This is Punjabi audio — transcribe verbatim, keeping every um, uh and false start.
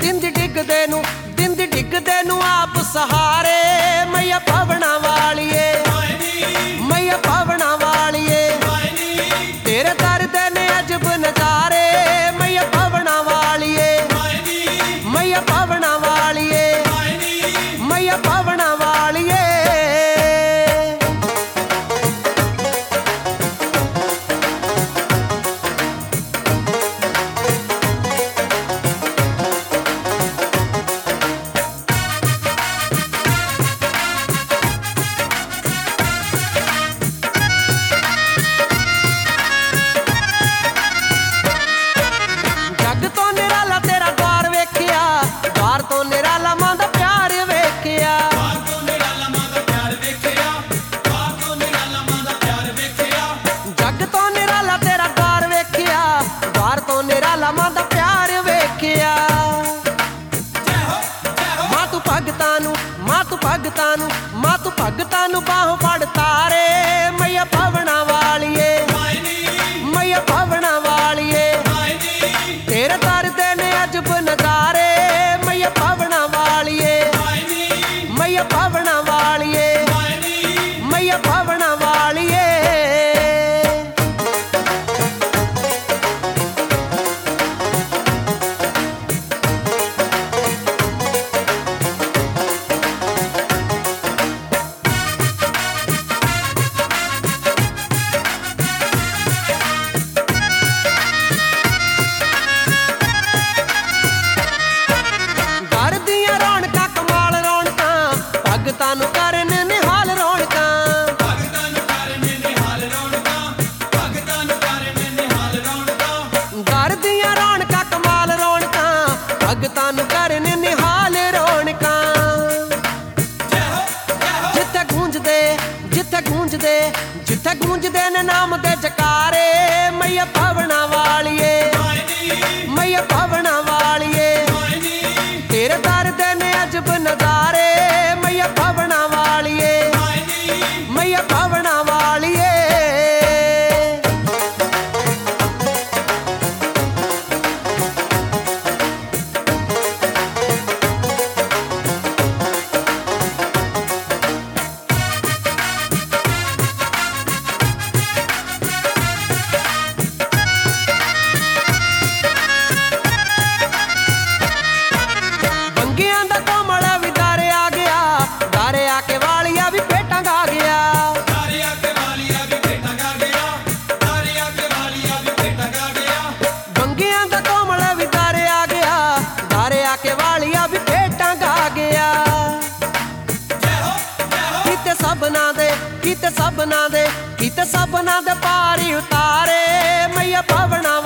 ਦਿੰਦੀ ਡਿੱਗਦੇ ਨੂੰ ਦਿੰਦੀ ਡਿੱਗਦੇ ਨੂੰ ਆਪ ਸਹਾਰੇ ਮਈਆ ਪਵਣਾ ਵਾਲੀਏ ਮਈਆ ਪਵਣਾ ਵਾਲੀਏ ਤੇਰੇ ਦਰ ਦੇ ਨੇ ਅਜਬ ਨਜ਼ਾਰੇ ਮਈਆ ਪਵਣਾ ਵਾਲੀਏ ਮਈਆ ਪਵਣਾ ਵਾਲੀਏ ਮਈਆ ਪਵਣਾ ਵਾਲੀਏ ਲਾਵਾਂ ਦਾ ਪਿਆਰ ਵੇਖਿਆ ਮਾਂ ਤੂੰ ਭਗਤਾਂ ਨੂੰ ਮਾਂ ਤੂੰ ਭਗਤਾਂ ਨੂੰ ਮਾਂ ਤੂੰ ਭਗਤਾਂ ਨੂੰ ਬਾਹੋਂ ਫੜ ਤਾਰੇ ਮਈਆ ਪਵਣਾ ਵਾਲੀਏ ਮਈਆ ਪਵਣਾ ਵਾਲੀਏ ਤੇਰੇ ਦਰ ਦੇ ਨੇ ਅਜਬ ਨਜ਼ਾਰੇ ਮਈਆ ਪਵਣਾ ਵਾਲੀਏ ਮਈਆ ਪਵਣਾ ਵਾਲੀਏ ਮਈਆ ਪਵਣਾ ਵਾਲੀਏ ਭਗਤਾਂ ਨੂੰ ਕਰਨ ਨਿਹਾਲ ਰੌਣਕਾਂ ਭਗਤਾਂ ਨੂੰ ਕਰਨ ਨਿਹਾਲ ਰੌਣਕਾਂ ਭਗਤਾਂ ਨੂੰ ਕਰਨ ਨਿਹਾਲ ਰੌਣਕਾਂ ਘਰ ਦੀਆਂ ਰੌਣਕਾਂ ਕਮਾਲ ਰੌਣਕਾਂ ਭਗਤਾਂ ਨੂੰ ਕਰਨ ਨਿਹਾਲ ਰੌਣਕਾਂ ਜਿੱਥੇ ਗੂੰਜਦੇ ਜਿੱਥੇ ਗੂੰਜਦੇ ਜਿੱਥੇ ਗੂੰਜਦੇ ਨੇ ਨਾਮ ਦੇ ਜਕਾਰੇ ਮਈਆ ਪਵਣਾ ਵਾਲੀਏ ਮਈਆ ਪਵਣਾ ਵਾਲੀਏ ਤੇਰੇ ਦਰ ਦੇ ਨੇ ਅਜਬ ਨਜ਼ਾਰੇ ਮਈਆ ਪਵਣਾ ਵਾਲੀਏ ਮਈਆ ਪਵਣਾ ਵਾਲੀਏ ਬੰਗਿਆਂ ਦਾ ਕੋਮਲ ਵੀ ਦਰ ਆ ਗਿਆ ਦਰ ਆ ਕੇ ਵਾਲੀਆ ਵੀ ਭੇਟਾਂ ਗਾ ਗਿਆ ਦਰ ਆ ਕੇ ਵਾਲੀਆ ਵੀ ਭੇਟਾਂ ਗਾ ਗਿਆ ਦਰ ਆ ਕੇ ਵਾਲੀਆ ਵੀ ਭੇਟਾਂ ਗਾ ਗਿਆ ਬੰਗਿਆਂ ਦਾ ਕੋਮਲ ਵੀ ਦਰ ਆ ਗਿਆ ਦਰ ਆ ਕੇ ਵਾਲੀਆ ਵੀ ਭੇਟਾਂ ਗਾ ਗਿਆ ਕੀਤੇ ਸਭਨਾ ਦੇ ਕੀਤੇ ਸਭਨਾ ਦੇ ਕੀਤੇ ਸਭਨਾ ਦੇ ਪਾਰੀ ਉਤਾਰੇ ਮਈਆ ਪਵਣਾ